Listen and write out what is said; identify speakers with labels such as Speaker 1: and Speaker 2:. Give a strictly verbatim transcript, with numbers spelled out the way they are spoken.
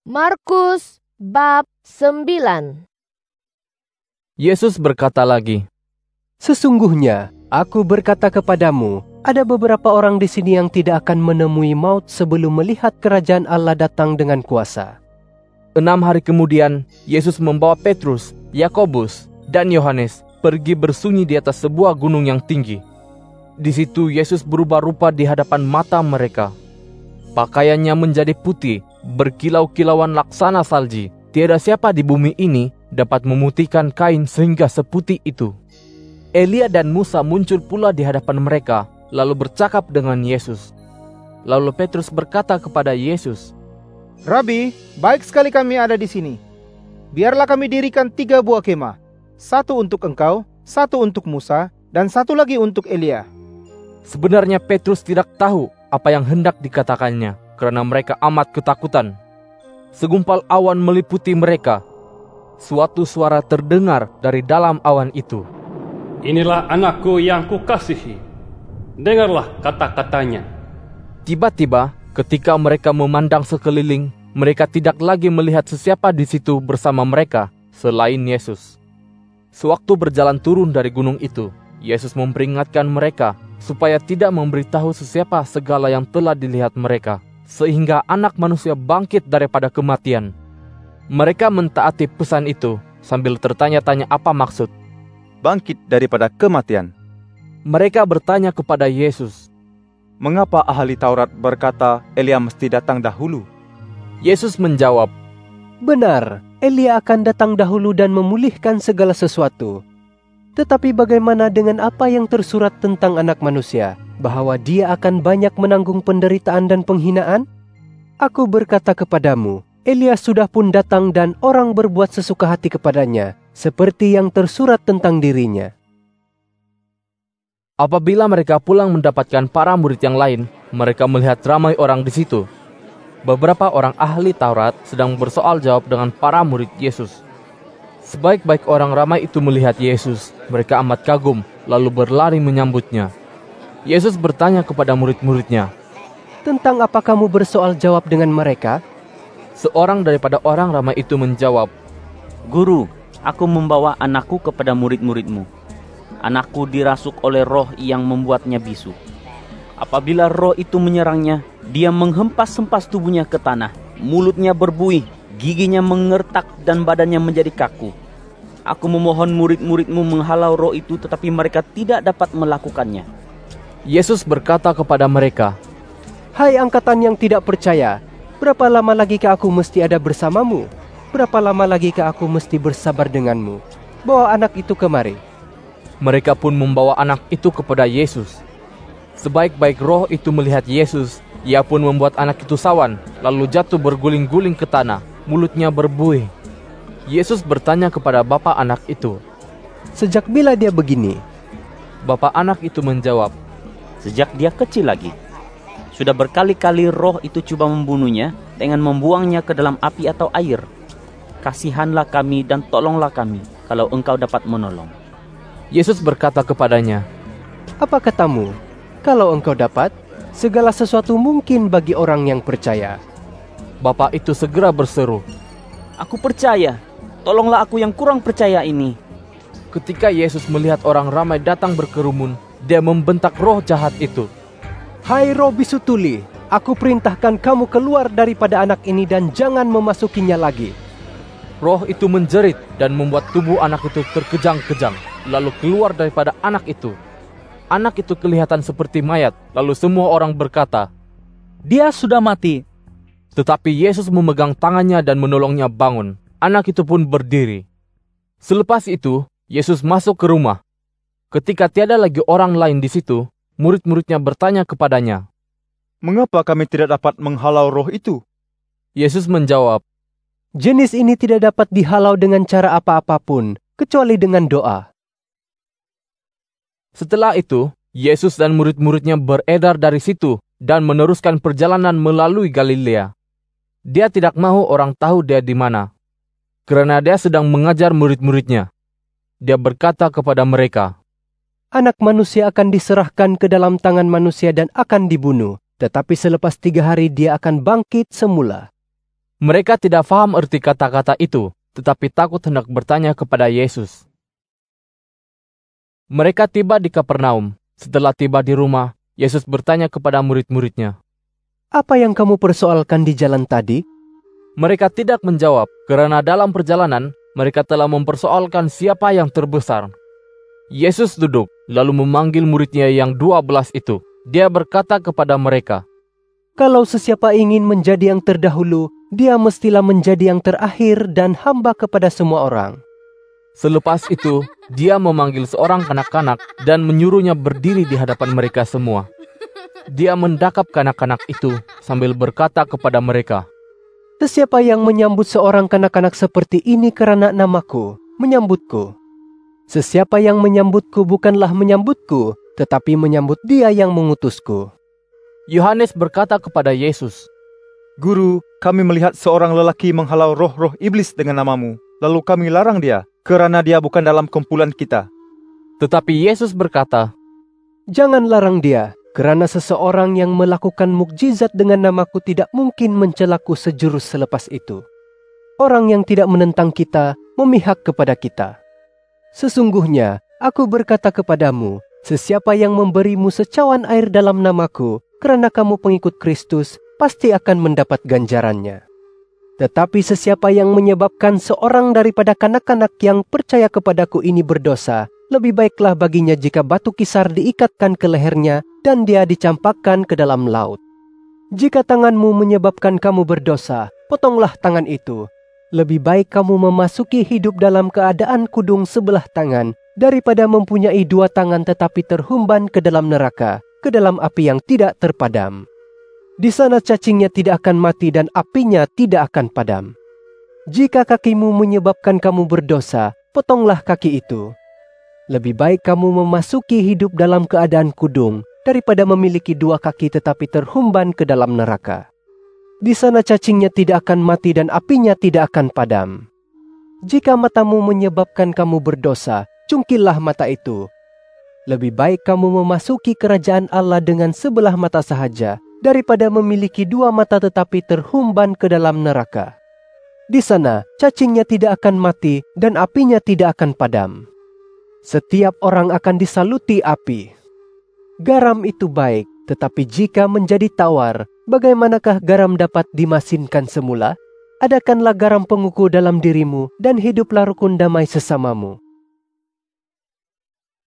Speaker 1: Markus bab sembilan.
Speaker 2: Yesus berkata lagi,
Speaker 3: "Sesungguhnya aku berkata kepadamu, ada beberapa orang di sini yang tidak akan menemui maut sebelum melihat kerajaan Allah datang dengan kuasa."
Speaker 2: Enam hari kemudian, Yesus membawa Petrus, Yakobus, dan Yohanes pergi bersembunyi di atas sebuah gunung yang tinggi. Di situ Yesus berubah rupa di hadapan mata mereka. Pakaiannya menjadi putih, berkilau-kilauan laksana salji. Tiada siapa di bumi ini dapat memutihkan kain sehingga seputih itu. Elia dan Musa muncul pula di hadapan mereka, lalu bercakap dengan Yesus. Lalu Petrus berkata kepada Yesus,
Speaker 4: "Rabi, baik sekali kami ada di sini. Biarlah kami dirikan tiga buah kemah, satu untuk engkau, satu untuk Musa, dan satu lagi untuk Elia."
Speaker 2: Sebenarnya Petrus tidak tahu apa yang hendak dikatakannya, karena mereka amat ketakutan. Segumpal awan meliputi mereka. Suatu suara terdengar dari dalam awan itu.
Speaker 5: "Inilah anakku yang kukasihi. Dengarlah kata-katanya."
Speaker 2: Tiba-tiba, ketika mereka memandang sekeliling, mereka tidak lagi melihat sesiapa di situ bersama mereka selain Yesus. Sewaktu berjalan turun dari gunung itu, Yesus memperingatkan mereka supaya tidak memberitahu sesiapa segala yang telah dilihat mereka, sehingga Anak Manusia bangkit daripada kematian. Mereka mentaati pesan itu sambil tertanya-tanya apa maksud
Speaker 6: bangkit daripada kematian.
Speaker 2: Mereka bertanya kepada Yesus,
Speaker 6: "Mengapa ahli Taurat berkata Elia mesti datang dahulu?"
Speaker 2: Yesus menjawab,
Speaker 3: "Benar, Elia akan datang dahulu dan memulihkan segala sesuatu. Tetapi bagaimana dengan apa yang tersurat tentang Anak Manusia, bahwa dia akan banyak menanggung penderitaan dan penghinaan? Aku berkata kepadamu, Elia sudah pun datang dan orang berbuat sesuka hati kepadanya, seperti yang tersurat tentang dirinya."
Speaker 2: Apabila mereka pulang mendapatkan para murid yang lain, mereka melihat ramai orang di situ. Beberapa orang ahli Taurat sedang bersoal jawab dengan para murid Yesus. Sebaik-baik orang ramai itu melihat Yesus, mereka amat kagum, lalu berlari menyambutnya. Yesus bertanya kepada murid-muridnya,
Speaker 3: "Tentang apa kamu bersoal jawab dengan mereka?"
Speaker 2: Seorang daripada orang ramai itu menjawab,
Speaker 7: "Guru, aku membawa anakku kepada murid-muridmu. Anakku dirasuk oleh roh yang membuatnya bisu. Apabila roh itu menyerangnya, dia menghempas-hempas tubuhnya ke tanah, mulutnya berbuih, giginya mengertak dan badannya menjadi kaku. Aku memohon murid-muridmu menghalau roh itu, tetapi mereka tidak dapat melakukannya."
Speaker 2: Yesus berkata kepada mereka,
Speaker 3: "Hai angkatan yang tidak percaya, berapa lama lagikah aku mesti ada bersamamu? Berapa lama lagikah aku mesti bersabar denganmu? Bawa anak itu kemari."
Speaker 2: Mereka pun membawa anak itu kepada Yesus. Sebaik-baik roh itu melihat Yesus, ia pun membuat anak itu sawan, lalu jatuh berguling-guling ke tanah, mulutnya berbuih. Yesus bertanya kepada bapa anak itu,
Speaker 3: "Sejak bila dia begini?"
Speaker 2: Bapa anak itu menjawab,
Speaker 7: "Sejak dia kecil lagi. Sudah berkali-kali roh itu coba membunuhnya dengan membuangnya ke dalam api atau air. Kasihanlah kami dan tolonglah kami, kalau engkau dapat menolong."
Speaker 2: Yesus berkata kepadanya,
Speaker 3: "Apa katamu? Kalau engkau dapat, segala sesuatu mungkin bagi orang yang percaya."
Speaker 2: Bapa itu segera berseru,
Speaker 7: "Aku percaya, tolonglah aku yang kurang percaya ini."
Speaker 2: Ketika Yesus melihat orang ramai datang berkerumun, dia membentak roh jahat itu,
Speaker 3: "Hai roh bisu tuli, aku perintahkan kamu keluar daripada anak ini dan jangan memasukinya lagi."
Speaker 2: Roh itu menjerit dan membuat tubuh anak itu terkejang-kejang, lalu keluar daripada anak itu. Anak itu kelihatan seperti mayat, lalu semua orang berkata,
Speaker 8: "Dia sudah mati."
Speaker 2: Tetapi Yesus memegang tangannya dan menolongnya bangun. Anak itu pun berdiri. Selepas itu, Yesus masuk ke rumah. Ketika tiada lagi orang lain di situ, murid-muridnya bertanya kepadanya,
Speaker 6: "Mengapa kami tidak dapat menghalau roh itu?"
Speaker 2: Yesus menjawab,
Speaker 3: "Jenis ini tidak dapat dihalau dengan cara apa-apapun, kecuali dengan doa."
Speaker 2: Setelah itu, Yesus dan murid-muridnya beredar dari situ dan meneruskan perjalanan melalui Galilea. Dia tidak mau orang tahu dia di mana, karena dia sedang mengajar murid-muridnya. Dia berkata kepada mereka,
Speaker 3: "Anak Manusia akan diserahkan ke dalam tangan manusia dan akan dibunuh, tetapi selepas tiga hari dia akan bangkit semula."
Speaker 2: Mereka tidak faham arti kata-kata itu, tetapi takut hendak bertanya kepada Yesus. Mereka tiba di Kapernaum. Setelah tiba di rumah, Yesus bertanya kepada murid-muridnya,
Speaker 3: "Apa yang kamu persoalkan di jalan tadi?"
Speaker 2: Mereka tidak menjawab, karena dalam perjalanan mereka telah mempersoalkan siapa yang terbesar. Yesus duduk, lalu memanggil muridnya yang dua belas itu. Dia berkata kepada mereka,
Speaker 3: "Kalau sesiapa ingin menjadi yang terdahulu, dia mestilah menjadi yang terakhir dan hamba kepada semua orang."
Speaker 2: Selepas itu, dia memanggil seorang kanak-kanak dan menyuruhnya berdiri di hadapan mereka semua. Dia mendakap kanak-kanak itu sambil berkata kepada mereka,
Speaker 3: "Sesiapa yang menyambut seorang kanak-kanak seperti ini karena namaku, menyambutku. Sesiapa yang menyambutku bukanlah menyambutku, tetapi menyambut dia yang mengutusku."
Speaker 2: Yohanes berkata kepada Yesus,
Speaker 6: "Guru, kami melihat seorang lelaki menghalau roh-roh iblis dengan namamu, lalu kami larang dia, karena dia bukan dalam kumpulan kita."
Speaker 2: Tetapi Yesus berkata,
Speaker 3: "Jangan larang dia, karena seseorang yang melakukan mukjizat dengan namaku tidak mungkin mencelaku sejurus selepas itu. Orang yang tidak menentang kita, memihak kepada kita. Sesungguhnya, aku berkata kepadamu, sesiapa yang memberimu secawan air dalam namaku, karena kamu pengikut Kristus, pasti akan mendapat ganjarannya. Tetapi sesiapa yang menyebabkan seorang daripada kanak-kanak yang percaya kepadaku ini berdosa, lebih baiklah baginya jika batu kisar diikatkan ke lehernya dan dia dicampakkan ke dalam laut. Jika tanganmu menyebabkan kamu berdosa, potonglah tangan itu. Lebih baik kamu memasuki hidup dalam keadaan kudung sebelah tangan, daripada mempunyai dua tangan tetapi terhumban ke dalam neraka, ke dalam api yang tidak terpadam. Di sana cacingnya tidak akan mati dan apinya tidak akan padam. Jika kakimu menyebabkan kamu berdosa, potonglah kaki itu. Lebih baik kamu memasuki hidup dalam keadaan kudung, daripada memiliki dua kaki tetapi terhumban ke dalam neraka. Di sana cacingnya tidak akan mati dan apinya tidak akan padam. Jika matamu menyebabkan kamu berdosa, cungkillah mata itu. Lebih baik kamu memasuki kerajaan Allah dengan sebelah mata sahaja, daripada memiliki dua mata tetapi terhumban ke dalam neraka. Di sana cacingnya tidak akan mati dan apinya tidak akan padam. Setiap orang akan disaluti api. Garam itu baik, tetapi jika menjadi tawar, bagaimanakah garam dapat dimasinkan semula? Adakanlah garam penguku dalam dirimu dan hiduplah rukun damai sesamamu.